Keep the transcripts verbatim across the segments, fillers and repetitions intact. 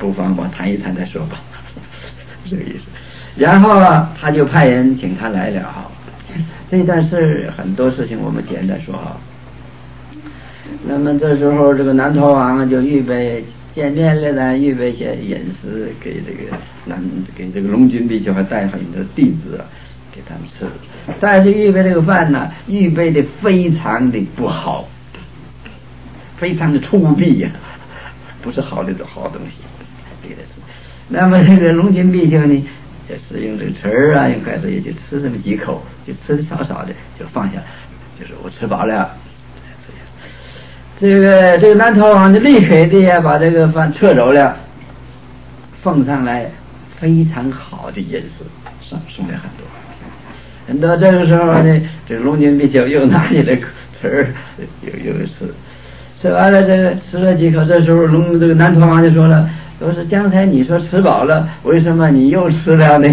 不妨我谈一谈再说吧，这个意思。然后啊，他就派人请他来了哈。这段事很多事情我们简单说哈。那么这时候这个南陀王就预备见面了呢，预备些饮食给这个南给这个龙君比丘还带很多弟子啊给他们吃。但是预备这个饭呢，预备的非常的不好，非常的粗鄙呀、啊，不是好的好东西。那么这个龙君比丘呢，也是用这个词儿啊，用筷子也就吃这么几口，就吃的少少的就放下，就是我吃饱了。这个这个南陀王就立刻的把这个饭撤走了，奉上来非常好的饮食，上送来很多很多。这个时候呢，这个龙君比丘又拿起来词儿，又又吃，吃完了这个吃了几口，这时候龙这个南陀王就说了，说是刚才你说吃饱了，为什么你又吃了呢？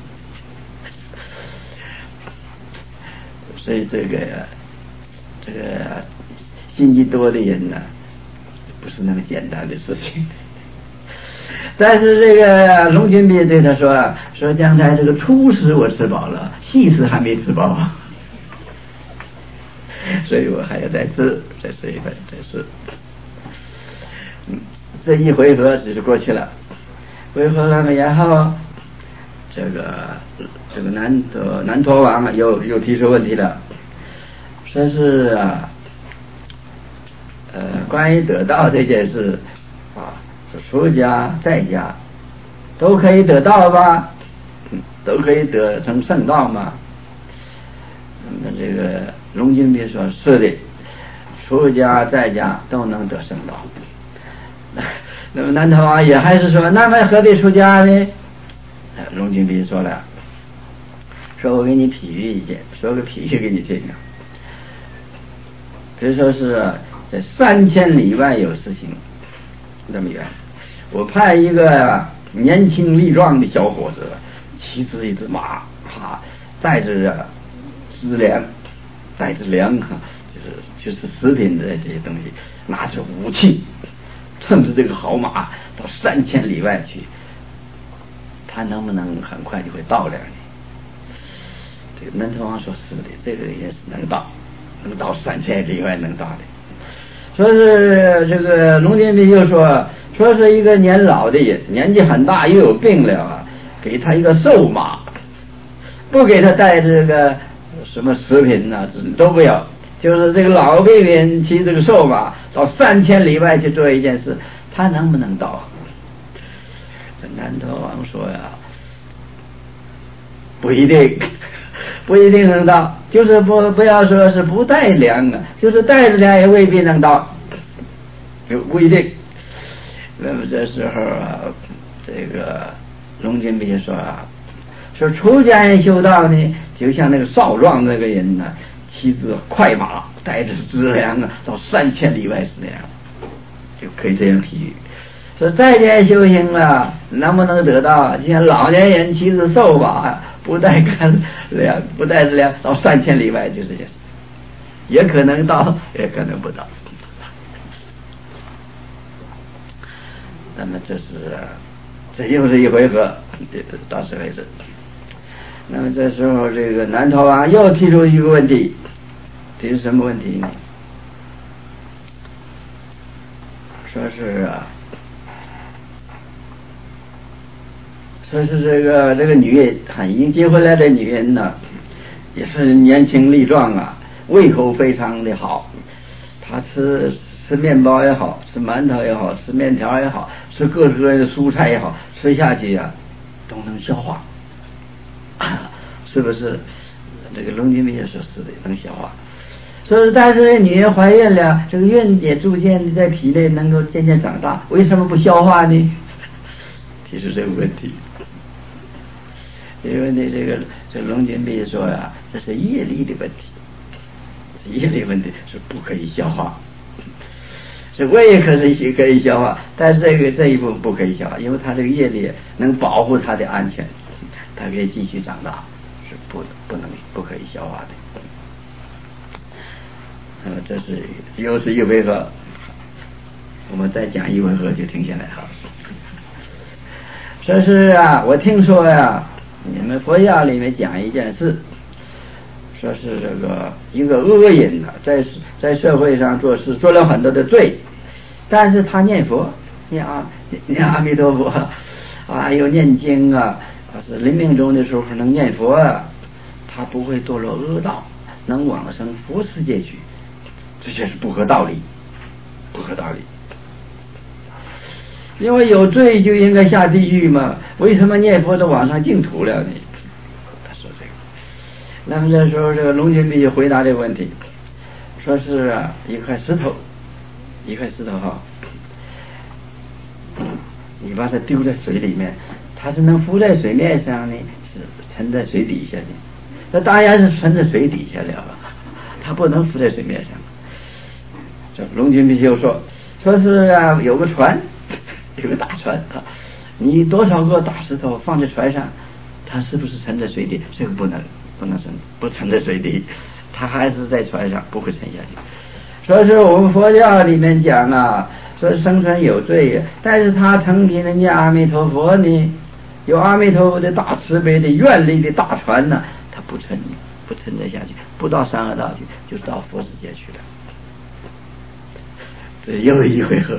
所以这个这个心机多的人呢，不是那么简单的事情。但是这个龙君比对他说说刚才这个初食我吃饱了，细食还没吃饱，所以我还要再吃，再吃一份，再吃。嗯，这一回合只是过去了，回合了，然后这个这个南陀南陀王又又提出问题了，说是啊。呃，关于得道这件事啊，是出家在家都可以得道吧？嗯，都可以得成圣道吗？那么这个龙君比说是的，出家在家都能得圣道。那么南陀王也还是说，那么何必出家呢？龙君比说了，说我给你比喻一件，说个比喻给你听啊。比如说是在三千里外有事情那么远，我派一个年轻力壮的小伙子骑着一只马，哈，带着资粮，带着粮，就是就是食品的这些东西，拿着武器，乘着这个好马到三千里外去，他能不能很快就会到了呢？这个南陀王说是的，这个也是能到，能到三千里外能到的。说是这个龙君比又说，说是一个年老的人，年纪很大又有病了啊，给他一个瘦马，不给他带这个什么食品呐、啊，都不要，就是这个老病人骑这个瘦马到三千里外去做一件事，他能不能到？这南陀王说呀，不一定。不一定能到，就是不不要说是不带粮啊，就是带着粮也未必能到，就不一定。那么这时候啊，这个龙君比说啊，说出家人修道呢，就像那个少壮那个人呢，骑着快马，带着资粮啊，到三千里外是那样，就可以这样比喻。说在家修行啊，能不能得到？就像老年人骑着瘦马，不带干粮，不带着粮到三千里外，就是这样，也可能到，也可能不到。那么这是，这又是一回合，到此为止。那么这时候，这个南陀王又提出一个问题，提出什么问题呢？说是啊。说是这个这个女人，已经结婚了的女人呢，也是年轻力壮啊，胃口非常的好，她吃吃面包也好，吃馒头也好，吃面条也好，吃各式各样的蔬菜也好，吃下去啊都能消化，是不是？这个龙君比也说是的，能消化。说是但是女人怀孕了，这个孕也逐渐的在体内能够渐渐长大，为什么不消化呢？提出这个问题。因为呢，这个这龙君比说呀、啊，这是业力的问题，业力问题是不可以消化，是胃可是可以消化，但是这个这一部分不可以消化，因为它这个业力能保护它的安全，它可以继续长大，是不不能不可以消化的。那么这是又是一回合，我们再讲一回合就停下来哈。 说是啊，我听说呀，你们佛教里面讲一件事，说是这个一个恶人呢，在在社会上做事做了很多的罪，但是他念佛，念阿念阿弥陀佛啊，又念经啊，是临命终的时候能念佛啊，他不会堕落恶道，能往生佛世界去，这就是不合道理，不合道理。因为有罪就应该下地狱嘛，为什么念佛都往上净土了呢？他说这个。那么这时候这个龙君密就回答这个问题，说是啊，一块石头，一块石头哈，你把它丢在水里面，它是能浮在水面上呢，是沉在水底下的？那当然是沉在水底下了，它不能浮在水面上。这龙君密就说，说是啊，有个船。有个大船啊，你多少个大石头放在船上，它是不是沉在水底？这个不能不能沉，不沉在水底，它还是在船上，不会沉下去。说是我们佛教里面讲啊，说生存有罪，但是他成天的念阿弥陀佛呢，有阿弥陀佛的大慈悲的愿力的大船呢，它不沉不沉得下去，不到三恶道去，就到佛世界去了。这又一回合。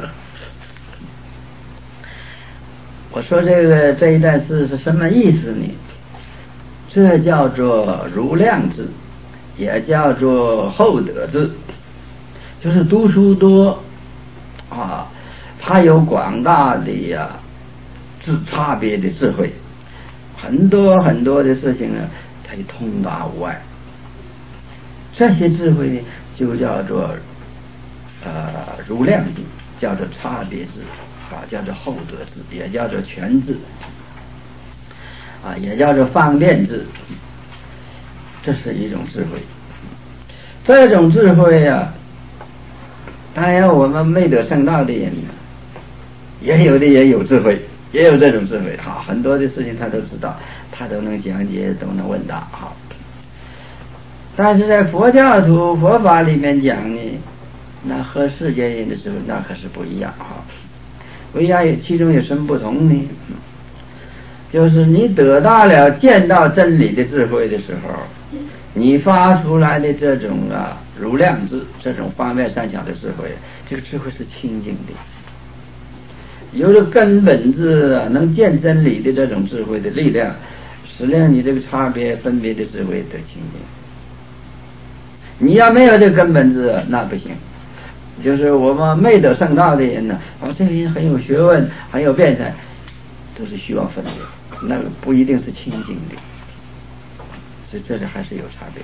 我说这个这一段诗是什么意思呢？这叫做如量智，也叫做厚德智，就是读书多啊，他有广大的呀智差别的智慧，很多很多的事情呢，他就通达无碍。这些智慧呢，就叫做呃如量智，叫做差别智。啊，叫做厚德智，也叫做全智，啊，也叫做方便智，这是一种智慧。这种智慧呀、啊，当然我们没得圣道的人，也有的也有智慧，也有这种智慧。哈，很多的事情他都知道，他都能讲解，都能问答。哈，但是在佛教徒佛法里面讲呢，那和世间人的智慧那可是不一样哈。为啥有其中有什么不同呢？就是你得到了见到真理的智慧的时候，你发出来的这种啊如量智，这种方面善巧的智慧，这个智慧是清净的，有了根本智啊，能见真理的这种智慧的力量，使令你这个差别分别的智慧得清净。你要没有这根本智，那不行。就是我们没得圣道的人呢，哦，这个人很有学问，很有辩才，都是虚妄分别，那个不一定是清净的，所以这里还是有差别。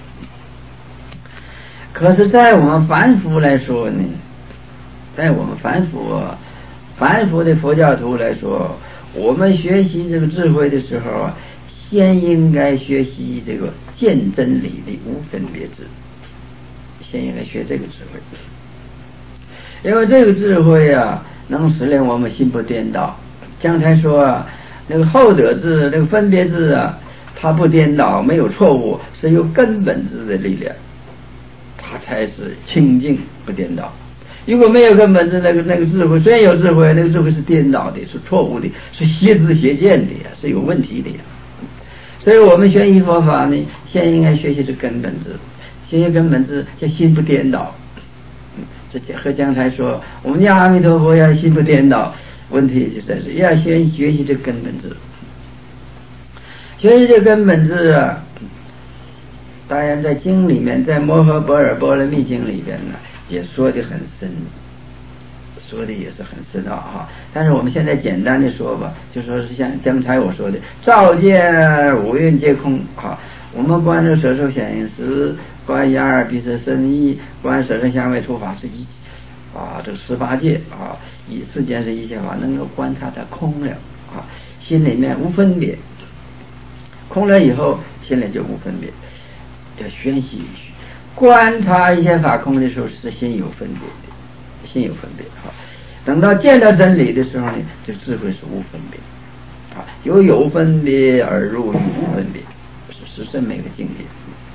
可是，在我们凡夫来说呢，在我们凡夫凡夫的佛教徒来说，我们学习这个智慧的时候啊，先应该学习这个见真理的无分别智，先应该学这个智慧。因为这个智慧啊，能使令我们心不颠倒。刚才说啊，那个厚德智，那个分别智啊，它不颠倒，没有错误，是有根本智的力量，它才是清净不颠倒。如果没有根本智，那个那个智慧虽然有智慧，那个智慧是颠倒的，是错误的，是邪知邪见的，是有问题的。所以我们学习佛法呢，先应该学习这根本智，学习根本智，叫心不颠倒。这和刚才说，我们念阿弥陀佛要心不颠倒，问题就在这，要先学习这根本智。学习这根本智啊，当然在经里面，在摩诃般若波罗蜜经里边呢，也说的很深，说的也是很深奥哈。但是我们现在简单的说吧，就说是像刚才我说的，照见五蕴皆空啊。我们观这色受显应识，观眼耳鼻舌身意，观色声香味触法是一啊，这十八界啊，以世间是一切法，能够观察它空了啊，心里面无分别，空了以后，心里就无分别，叫宣习。观察一切法空的时候，是心有分别的，心有分别啊。等到见到真理的时候呢，这智慧是无分别啊，由有分别而入于无分别。是这么一个境界。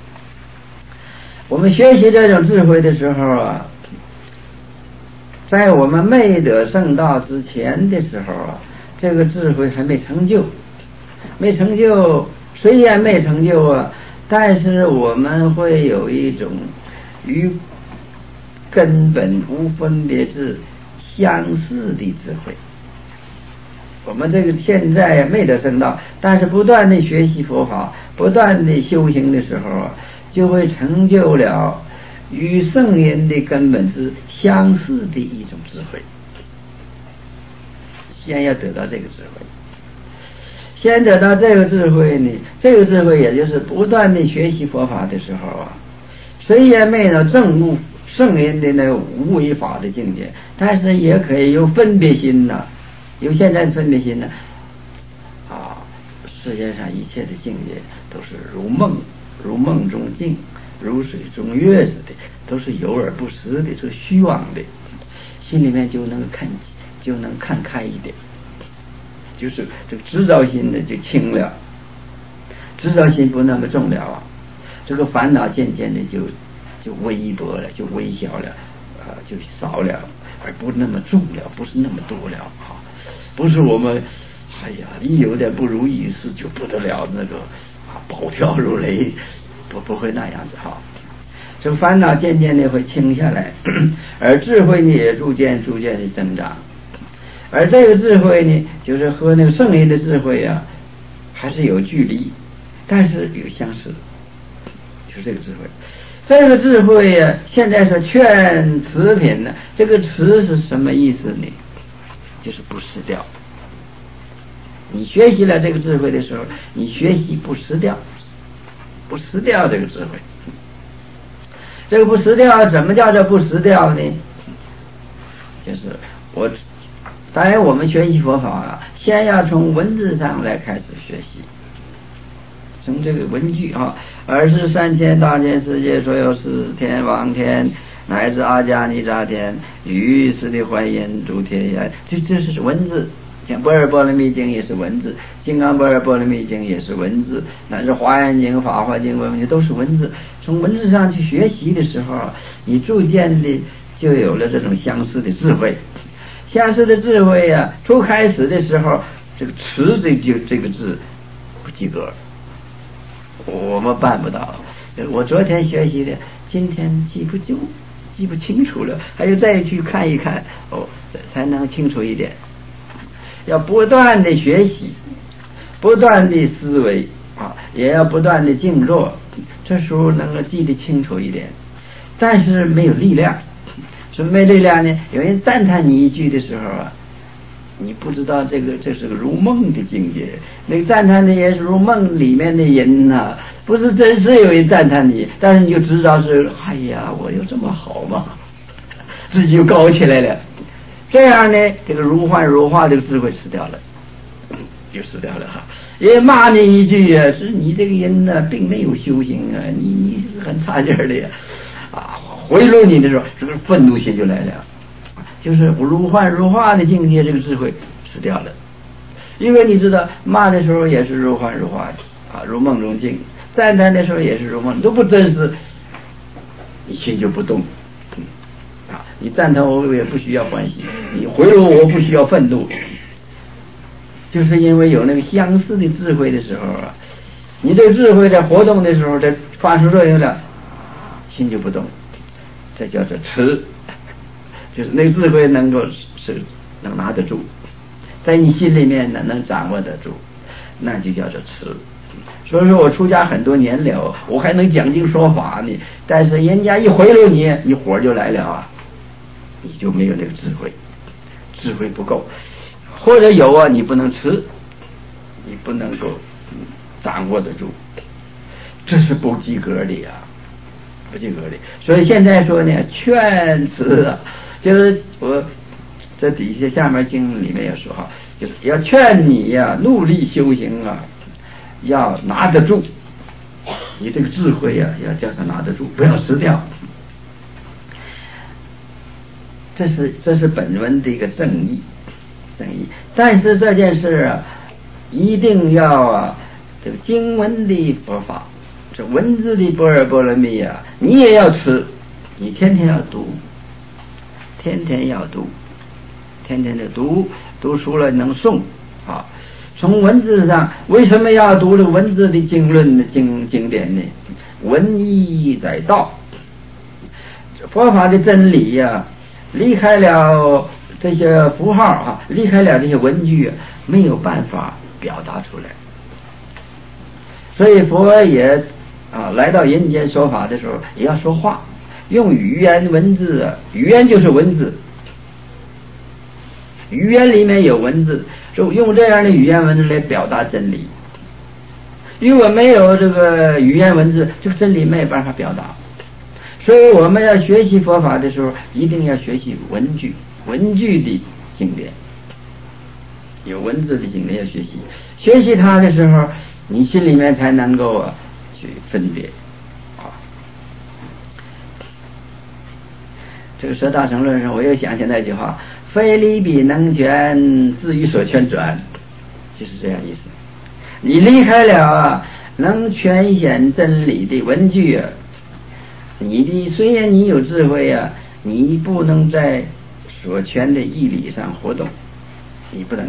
我们学习这种智慧的时候啊，在我们没得圣道之前的时候啊， 这个智慧还没成就，没成就，虽然没成就啊，但是我们会有一种与根本无分别智相似的智慧。我们这个现在没得升到，但是不断的学习佛法，不断的修行的时候啊，就会成就了与圣人的根本是相似的一种智慧。先要得到这个智慧，先得到这个智慧呢，这个智慧也就是不断的学习佛法的时候啊，虽然没有证悟圣人的那个无为法的境界，但是也可以有分别心呐、啊，有现在的分别心呢，啊，世界上一切的境界都是如梦，如梦中境，如水中月似的，都是有而不实的，是虚妄的，心里面就能看，就能看开一点，就是这个知道心呢就轻了，知道心不那么重了啊，这个烦恼渐渐的就就微薄了，就微小了，啊、呃，就少了，而不那么重了，不是那么多了啊。不是我们，哎呀，一有点不如意事就不得了，那个啊，暴跳如雷，不不会那样子哈。这烦恼渐渐的会轻下来，而智慧呢也逐渐逐渐的增长。而这个智慧呢，就是和那个圣人的智慧啊，还是有距离，但是有相似，就是这个智慧。这个智慧呀、啊，现在是劝持品呢，这个持是什么意思呢？就是不失掉。你学习了这个智慧的时候，你学习不失掉，不失掉这个智慧。这个不失掉，怎么叫做不失掉呢？就是我，当然我们学习佛法啊，先要从文字上来开始学习，从这个文句啊，而是三千大千世界所有是天王天。乃至阿迦尼扎天，于是的还原诸天下，这这是文字。像般若波罗蜜经也是文字，金刚般若波罗蜜经也是文字，乃至华严经、法华经、文经都是文字。从文字上去学习的时候，你逐渐的就有了这种相似的智慧。相似的智慧呀、啊，初开始的时候，这个持这就这个字不及格，我们办不到。我昨天学习的，今天记不住。记不清楚了，还要再去看一看哦，才能清楚一点。要不断的学习，不断的思维啊，也要不断的静坐，这时候能够记得清楚一点。但是没有力量，什么没力量呢？有人赞叹你一句的时候啊，你不知道这个这是个如梦的境界。那个赞叹的也是如梦里面的人呐、啊。不是真实有人赞叹你，但是你就知道是，哎呀，我有这么好吗？自己就高起来了。这样呢，这个如幻如化这个智慧失掉了，就失掉了哈。也骂你一句啊，是你这个人呢、啊，并没有修行啊，你你是很差劲的呀，啊，回路你的时候，这个愤怒心就来了，就是如幻如化的境界，这个智慧失掉了。因为你知道，骂的时候也是如幻如化的啊，如梦中境。赞叹的时候也是如梦，都不真实，你心就不动。嗯、啊，你赞叹我也不需要欢喜，你回路我不需要愤怒，就是因为有那个相似的智慧的时候啊，你这个智慧在活动的时候，在发出作用了，心就不动，这叫做持，就是那个智慧能够是能拿得住，在你心里面呢能掌握得住，那就叫做持。所以说我出家很多年了，我还能讲经说法呢，但是人家一回路你，你火就来了啊，你就没有那个智慧，智慧不够，或者有啊，你不能持，你不能够掌握得住，这是不及格的呀，不及格的。所以现在说呢，劝持啊，就是我这底下下面经里面也说哈，就是要劝你呀、啊，努力修行啊。要拿得住，你这个智慧啊，要叫他拿得住，不要失掉。这是这是本文的一个正义，正义。但是这件事啊，一定要啊，这个经文的佛法，这文字的般若波罗蜜啊，你也要吃，你天天要读，天天要读，天天的读，读书了能诵啊。从文字上，为什么要读这个文字的经论的经经典呢？文义在道，佛法的真理呀、啊，离开了这些符号啊，离开了这些文句、啊，没有办法表达出来。所以佛也啊来到人间说法的时候，也要说话，用语言文字啊，语言就是文字，语言里面有文字，就用这样的语言文字来表达真理。如果没有这个语言文字，这个真理没有办法表达。所以我们要学习佛法的时候，一定要学习文句，文句的经典，有文字的经典要学习。学习它的时候，你心里面才能够啊去分别啊。这个《说大乘论》上，我又想起那句话：“非离彼能全，自于所劝转”，就是这样意思。你离开了啊能全显真理的文句啊，你的虽然你有智慧啊，你不能在所全的义理上活动，你不能，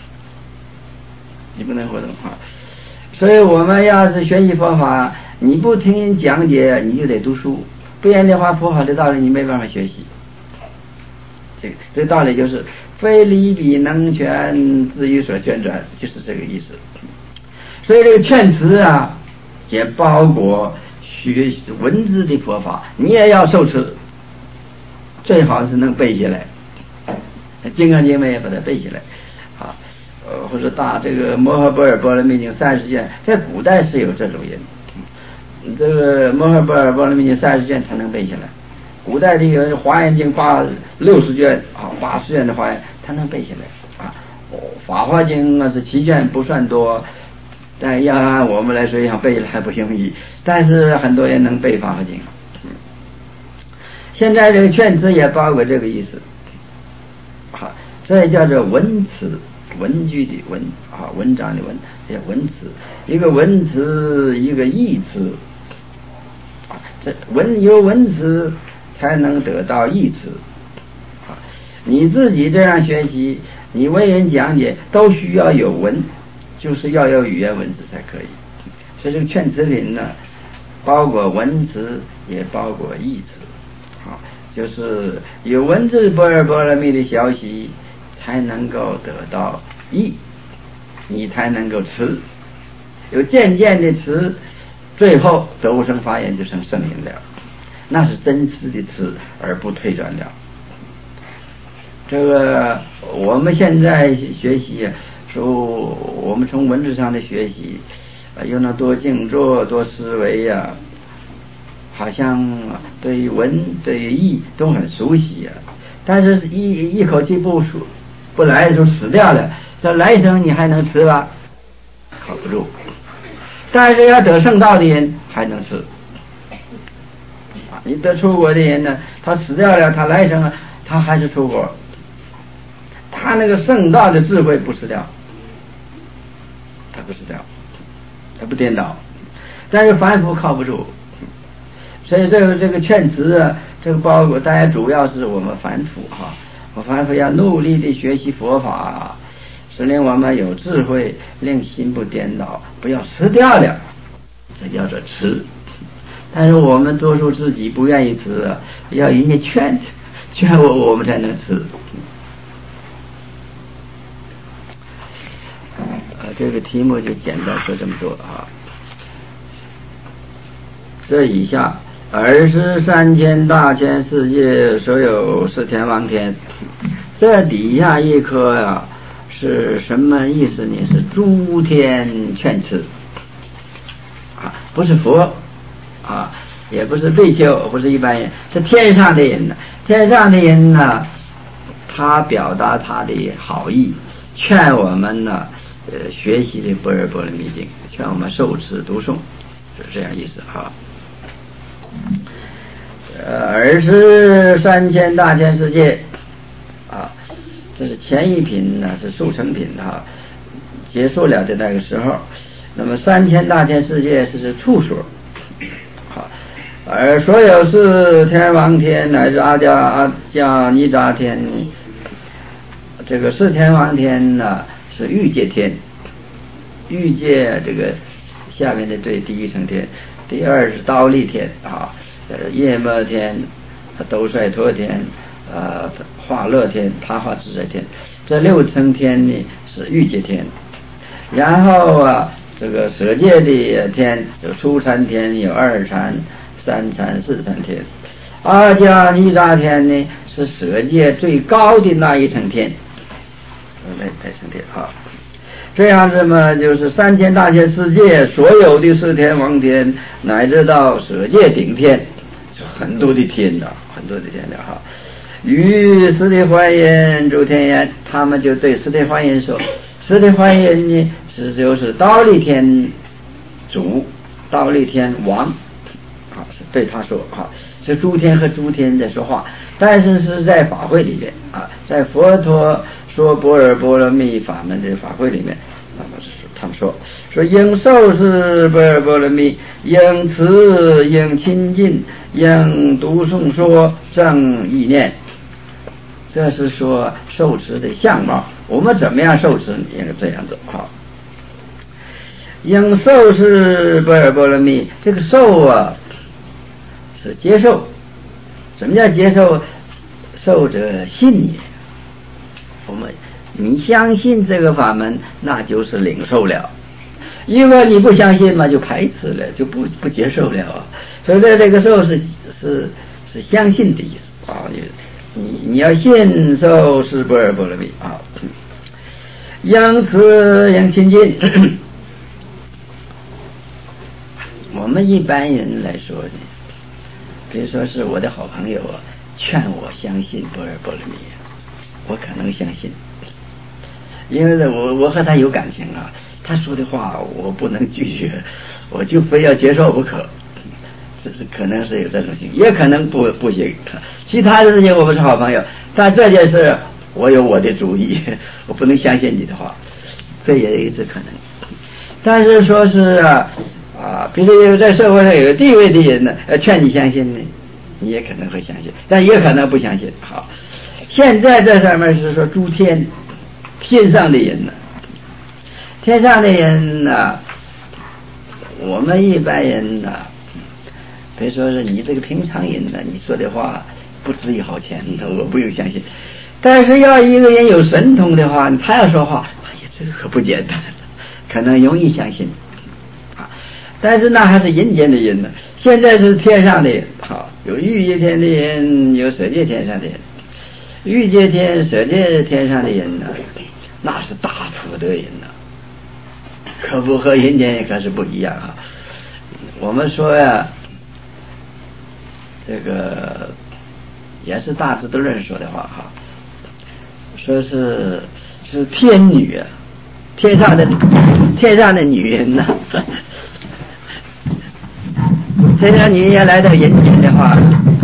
你不能活动啊。所以我们要是学习佛法，你不听人讲解，你就得读书，不然的话，佛法的道理你没办法学习。这个这个道理就是非离彼能全，自于所劝转，就是这个意思。所以这个劝词啊，也包括学文字的佛法，你也要受持，最好是能背下来。金刚经也把它背下来啊，呃，或者大这个摩诃般若波罗蜜经三十卷，在古代是有这种人，这个摩诃般若波罗蜜经三十卷才能背下来。古代的有华严经八六十卷啊，八十卷的华严，他能背下来啊。法华经啊是七卷，不算多。但要按我们来说，想背还不容易，但是很多人能背法华经。现在这个劝词也包括这个意思，好，这叫做文词，文句的文啊，文章的文，叫文词。一个文词，一个义词，这文有文词才能得到义词。啊，你自己这样学习，你为人讲解都需要有文。就是要有语言文字才可以，所以这个劝词品呢，包括文词，也包括义词，好，就是有文字般若波罗蜜的消息，才能够得到义，你才能够持，有渐渐的持，最后得无生法眼就成圣人了，那是真实的持，而不退转了。这个我们现在学习说我们从文字上的学习，呃，又能多静坐多思维呀、啊，好像对于文对于义都很熟悉呀、啊，但是一一口气不出不来就死掉了，这来生你还能吃吧？靠不住。但是要得圣道的人还能吃。你得出国的人呢，他死掉了，他来生他还是出国，他那个圣道的智慧不死掉。他不是这样，他不颠倒，但是凡夫靠不住，所以这个这个劝词啊，这个包括大家主要是我们凡夫哈，我凡夫要努力的学习佛法，使令我们有智慧，令心不颠倒，不要失掉了，这叫做持。但是我们多数自己不愿意持啊，要人家劝劝我，我们才能持。这个题目就简单说这么多啊。这以下二十三千大千世界所有四天王天，这底下一颗啊是什么意思呢？是诸天劝持啊，不是佛啊，也不是比丘，不是一般人，是天上的人呢。天上的人呢，他表达他的好意，劝我们呢。呃，学习的般若波罗蜜经，劝我们受持读诵，就是这样意思哈。呃，二十三千大千世界啊，这是前一品呢，是速成品哈，结束了的那个时候。那么三千大千世界是是处所，好，而所有是天王天乃至阿迦阿迦尼匝天，这个四天王天呢。 是欲界天，欲界这个下面的这第一层天，第二是忉利天啊，呃夜摩天、兜率陀天、呃化乐天、他化自在天，这六层天呢是欲界天。然后啊，这个舍界的天有初禅天，有二禅、三禅、四禅天。阿迦尼扎天呢是舍界最高的那一层天，那那层天啊。这样子嘛，就是三千大千世界所有的四天王天，乃至到舍界顶天，很多的天的，很多的天的哈。与十地还言诸天言，他们就对十地还言说，十地还言呢是就是忉利天主，忉利天王，啊，是对他说哈，是诸天和诸天在说话，但是是在法会里面啊，在佛陀说般若波罗蜜法门的法会里面，那么是他们说说应受是般若波罗蜜，应持应亲近，应读诵说正意念，这是说受持的相貌。我们怎么样受持应该这样子好。应受是般若波罗蜜，这个受啊是接受。什么叫接受？受者信也。我们你相信这个法门，那就是领受了。因为你不相信嘛，就排斥了，就不不接受了啊。所以这个受是是是相信的意思啊。你你要信受是般若波罗蜜啊。应持应亲近。我们一般人来说呢，比如说是我的好朋友啊，劝我相信般若波罗蜜，我可能相信，因为我我和他有感情啊，他说的话我不能拒绝，我就非要接受不可，这是可能是有这种情，也可能不不行。其他的事情我们是好朋友，但这件事我有我的主意，我不能相信你的话，这也有这可能。但是说是啊。啊，比如说在社会上有地位的人呢，呃，劝你相信呢，你也可能会相信，但也可能不相信。好，现在这上面是说诸天，天上的人呢，天上的人呢，我们一般人呢，比如说是你这个平常人呢，你说的话不值一毫钱，我不用相信。但是要一个人有神通的话，他要说话，哎呀，这个可不简单，可能容易相信。但是那还是人间的人呢，现在是天上的人，好，有欲界天的人，有舍界天上的人。欲界天、舍界天上的人呢，那是大福德人呢，可不和人间可是不一样啊。我们说呀，这个也是大智度论说的话哈，说是是天女啊，天上的天上的女人呐。天上女人要来到人间的话，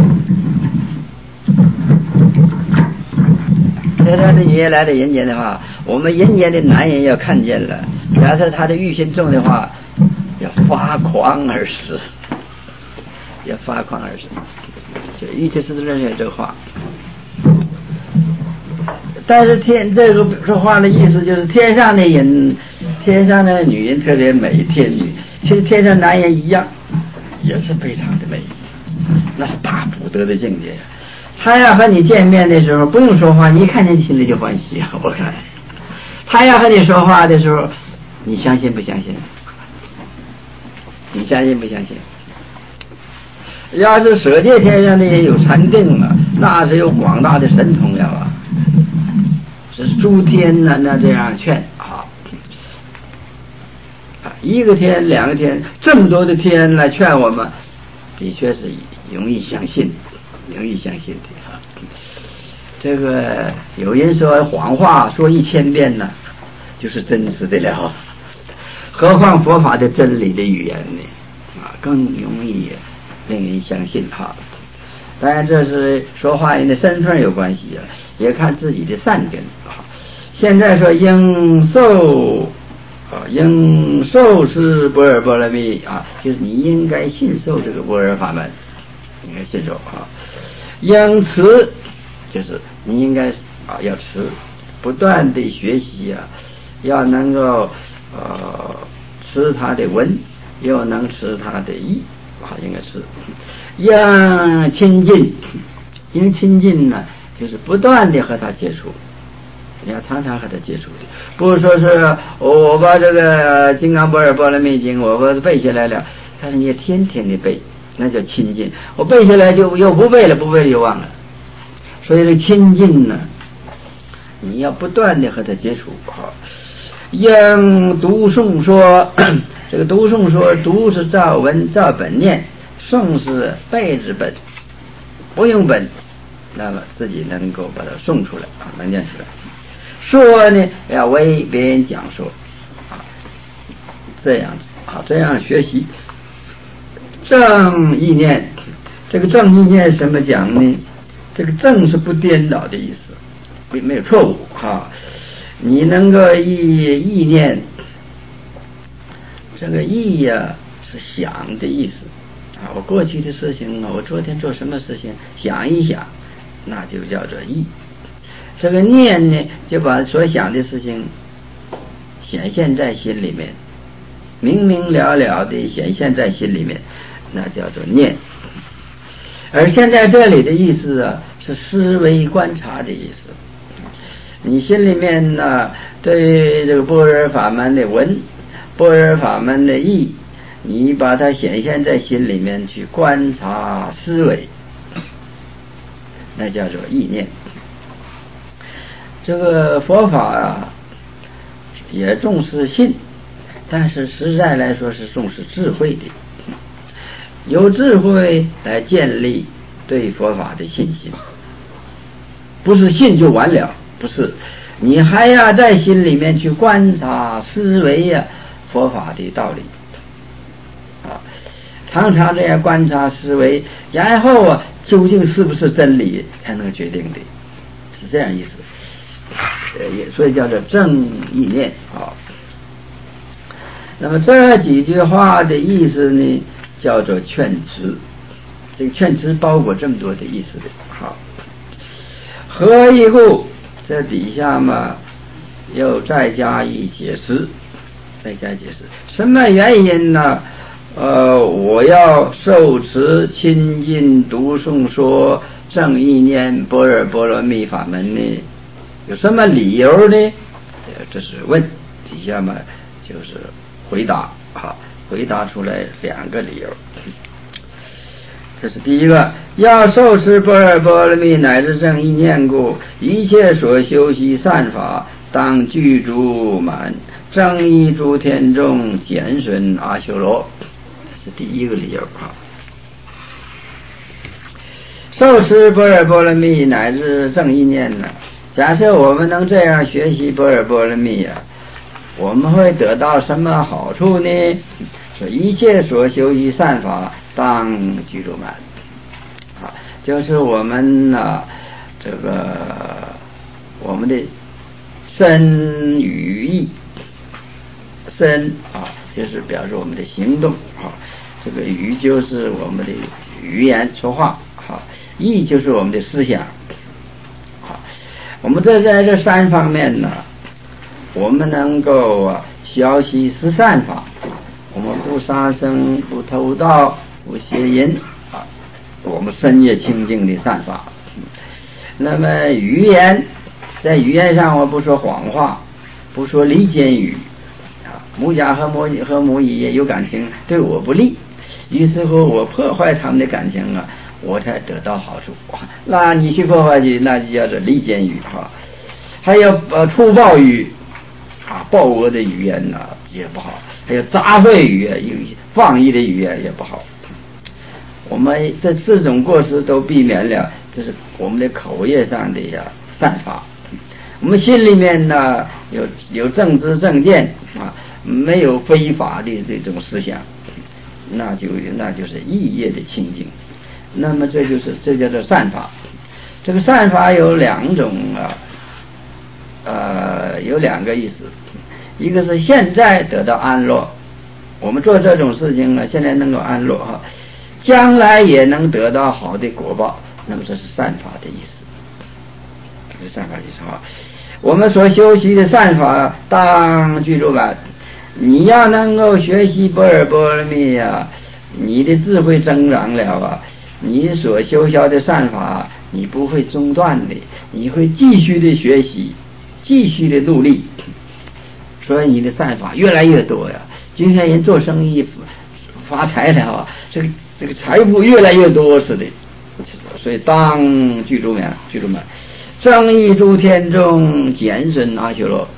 天上的女人来到人间的话，我们人间的男人要看见了，假设他的欲心重的话，要发狂而死，要发狂而死。就一切是认识这话。但是天这个说话的意思就是天上的人，天上的女人特别美，天女，其实天上男人一样。也是非常的美，那是大福德的境界。他要和你见面的时候不用说话，你一看见心里就欢喜。我看他要和你说话的时候，你相信不相信？你相信不相信？要是舍界天上的人有禅定了，那是有广大的神通了啊！是诸天呢，那这样劝啊。一个天两个天这么多的天来劝我们，的确是容易相信，容易相信的啊。这个有人说谎话说一千遍呢，就是真实的了，何况佛法的真理的语言呢？啊，更容易令人相信哈。当然这是说话人的身份有关系啊，也看自己的善根啊。现在说应受。啊，应受是般若波罗蜜啊，就是你应该信受这个般若法门，应该信受啊。应持就是你应该啊要持，不断的学习啊， 要能够呃持它的文，又能持它的义，啊，应该是要亲近，因为亲近呢，就是不断的和他接触。你要常常和他接触的，不是说是我我把这个《金刚般若波罗蜜经》我我背下来了，但是你也天天的背，那叫亲近。我背下来就又不背了，不背了就忘了。所以这亲近呢，你要不断的和他接触。好，应读诵说，这个读诵说，读是照文照本念，诵是背之本，不用本，那么自己能够把它诵出来啊，能念出来。说呢，要为别人讲说，啊，这样好，这样学习正意念。这个正意念什么讲呢？这个正是不颠倒的意思，没没有错误哈。你能够意意念，这个意呀、啊、是想的意思啊。我过去的事情啊，我昨天做什么事情，想一想，那就叫做意。这个念呢，就把所想的事情显现在心里面，明明了了的显现在心里面，那叫做念。而现在这里的意思啊，是思维观察的意思。你心里面呢，对这个般若法门的文，般若法门的义，你把它显现在心里面去观察思维，那叫做意念。这个佛法啊，也重视信，但是实在来说是重视智慧的。有智慧来建立对佛法的信心，不是信就完了，不是，你还要在心里面去观察思维呀、啊、佛法的道理啊，常常这样观察思维，然后啊，究竟是不是真理才能决定的，是这样意思。也所以叫做正意念啊。那么这几句话的意思呢，叫做劝词。这个劝词包括这么多的意思的。好，何以故？这底下嘛，又再加以解释，再加解释什么原因呢？呃，我要受持亲近读诵说正意念般若波罗蜜法门呢？有什么理由呢？这是问，底下嘛就是回答啊，回答出来两个理由。这是第一个，要受持般若波罗蜜乃至正意念故，一切所修习善法，当具足满，正意诸天众，减损阿修罗。这是第一个理由啊。受持般若波罗蜜乃至正意念呢？假设我们能这样学习般若波罗蜜啊，我们会得到什么好处呢？说一切所修习善法，当具足满。啊，就是我们呢、啊，这个我们的身语意，身啊，就是表示我们的行动啊，这个语就是我们的语言说话，啊，意就是我们的思想。我们这在这三方面呢，我们能够啊学习十善法，我们不杀生，不偷盗，不邪淫啊，我们身业清净的善法。那么语言，在语言上我不说谎话，不说离间语啊，母甲和母和母乙也有感情，对我不利，于是乎我破坏他们的感情啊，我才得到好处。那你去破坏去，那就叫做离间语哈。还有呃粗暴语啊，暴恶的语言呢、啊、也不好。还有杂秽语言，有放逸的语言也不好。我们这四种过失都避免了，这是我们的口业上的呀善法。我们心里面呢有有正知正见啊，没有非法的这种思想，那就那就是意业的清净。那么这就是这叫做善法。这个善法有两种啊，呃，有两个意思。一个是现在得到安乐，我们做这种事情呢，现在能够安乐哈，将来也能得到好的果报，那么这是善法的意思。这是善法的意思哈。 我们所修习的善法，当具足满。你要能够学习般若波罗蜜啊，你的智慧增长了啊，你所修习的善法，你不会中断的，你会继续的学习，继续的努力，所以你的善法越来越多呀。今天人做生意发财了啊，这个这个财富越来越多似的，所以当具足满，具足满。正义诸天众简身阿修罗，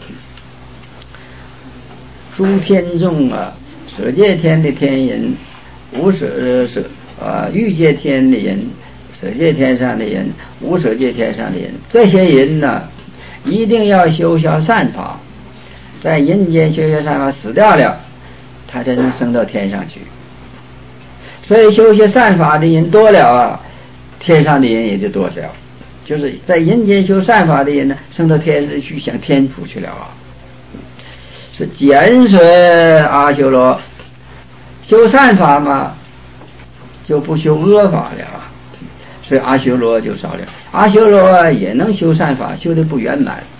诸天众啊，舍界天的天人，无舍舍啊，欲界天的人，舍界天上的人，无舍界天上的人，这些人呢，一定要修习善法，在人间修习善法，死掉了，他才能升到天上去。所以修习善法的人多了啊，天上的人也就多了。就是在人间修善法的人呢，升到天上去，享天福去了啊。是简水阿修罗，修善法嘛，就不修恶法了啊，所以阿修罗就少了。阿修罗也能修善法，修得不圆满。